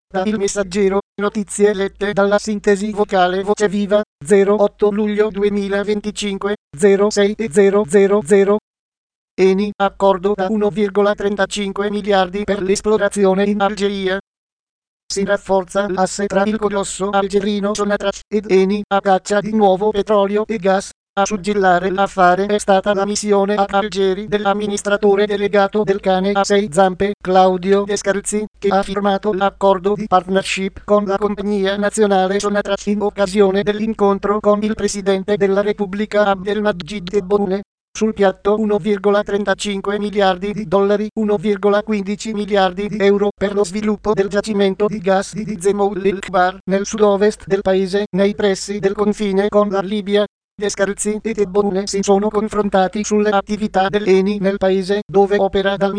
Da Il Messaggero, notizie lette dalla sintesi vocale Voce Viva, 08 luglio 2025, 06:000. Eni, accordo da 1,35 miliardi per l'esplorazione in Algeria. Si rafforza l'asse tra il colosso algerino Sonatrach ed Eni a caccia di nuovo petrolio e gas. A suggellare l'affare è stata la missione ad Algeri dell'amministratore delegato del cane a 6 zampe, Claudio Descalzi, che ha firmato l'accordo di partnership con la compagnia nazionale Sonatrach in occasione dell'incontro con il presidente della Repubblica Abdelmadjid Tebboune. Sul piatto 1,35 miliardi di dollari, 1,15 miliardi di euro per lo sviluppo del giacimento di gas di Zemoul el-Kbar nel sud-ovest del paese, nei pressi del confine con la Libia. Descalzi e Tebboune si sono confrontati sulle attività dell'Eni nel paese, dove opera dal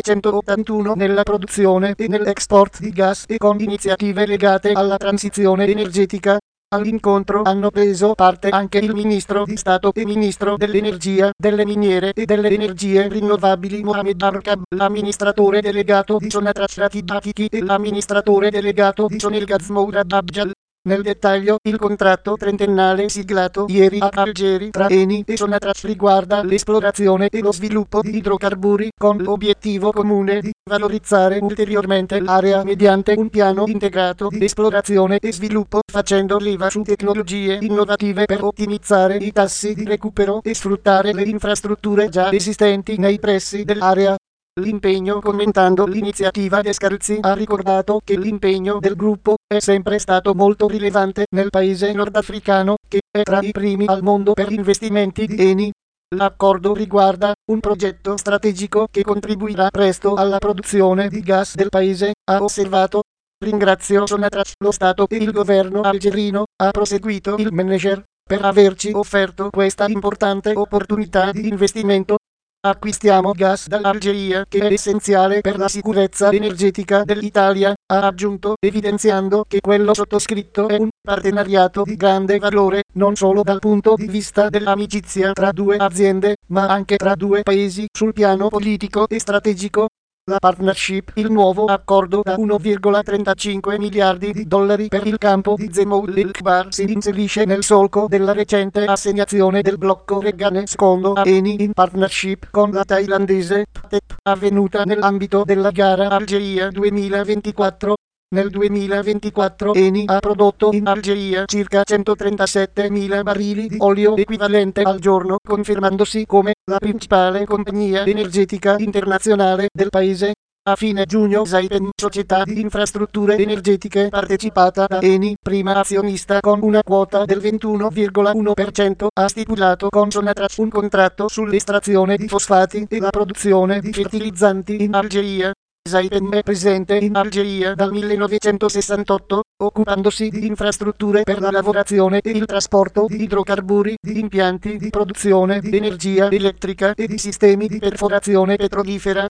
1981 nella produzione e nell'export di gas e con iniziative legate alla transizione energetica. All'incontro hanno preso parte anche il Ministro di Stato e Ministro dell'Energia, delle Miniere e delle Energie Rinnovabili Mohamed Arkab, l'amministratore delegato di Sonatrach Rachid Atiki e l'amministratore delegato di Sonelgaz Mourad Abjal. Nel dettaglio, il contratto trentennale siglato ieri ad Algeri tra Eni e Sonatrach riguarda l'esplorazione e lo sviluppo di idrocarburi, con l'obiettivo comune di valorizzare ulteriormente l'area mediante un piano integrato di esplorazione e sviluppo, facendo leva su tecnologie innovative per ottimizzare i tassi di recupero e sfruttare le infrastrutture già esistenti nei pressi dell'area. L'impegno. Commentando l'iniziativa, Descalzi ha ricordato che l'impegno del gruppo è sempre stato molto rilevante nel paese nordafricano, che è tra i primi al mondo per investimenti di Eni. L'accordo riguarda un progetto strategico che contribuirà presto alla produzione di gas del paese, ha osservato. Ringrazio Sonatrach, lo Stato e il governo algerino, ha proseguito il manager, per averci offerto questa importante opportunità di investimento. Acquistiamo gas dall'Algeria, che è essenziale per la sicurezza energetica dell'Italia, ha aggiunto, evidenziando che quello sottoscritto è un partenariato di grande valore, non solo dal punto di vista dell'amicizia tra due aziende, ma anche tra due paesi sul piano politico e strategico. La partnership, il nuovo accordo da 1,35 miliardi di dollari per il campo di Zemoul el-Kbar, si inserisce nel solco della recente assegnazione del blocco Regane II a Eni in partnership con la thailandese PTTEP, avvenuta nell'ambito della gara Algeria 2024. Nel 2024 Eni ha prodotto in Algeria circa 137.000 barili di olio equivalente al giorno, confermandosi come la principale compagnia energetica internazionale del paese. A fine giugno Saipem, società di infrastrutture energetiche partecipata da Eni, prima azionista con una quota del 21,1%, ha stipulato con Sonatrach un contratto sull'estrazione di fosfati e la produzione di fertilizzanti in Algeria. Saipem è presente in Algeria dal 1968, occupandosi di infrastrutture per la lavorazione e il trasporto di idrocarburi, di impianti di produzione di energia elettrica e di sistemi di perforazione petrolifera.